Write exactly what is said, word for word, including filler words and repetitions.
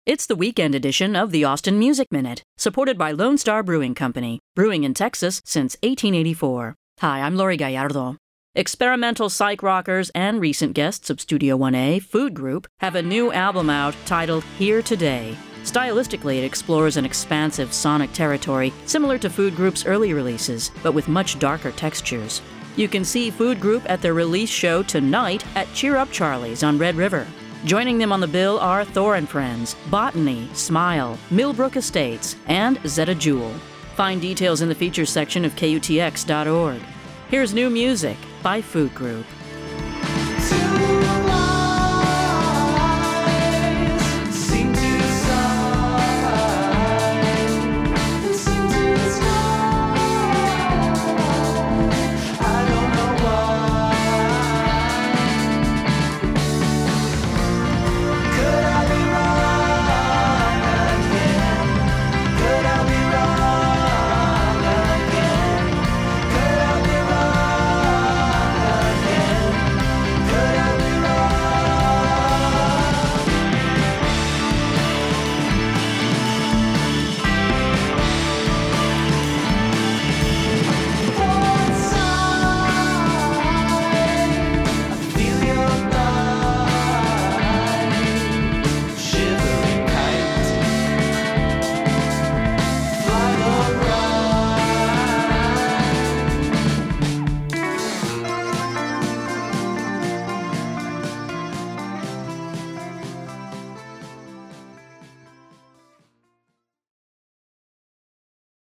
It's the weekend edition of the Austin Music Minute, supported by Lone Star Brewing Company, brewing in Texas since eighteen eighty-four. Hi, I'm Lori Gallardo. Experimental psych rockers and recent guests of Studio one A, Food Group, have a new album out titled Here Today. Stylistically, it explores an expansive sonic territory similar to Food Group's early releases, but with much darker textures. You can see Food Group at their release show tonight at Cheer Up Charlie's on Red River. Joining them on the bill are Thor and Friends, Botany, Smile, Millbrook Estates, and Zeta Jewel. Find details in the features section of K U T X dot org. Here's new music by Food Group.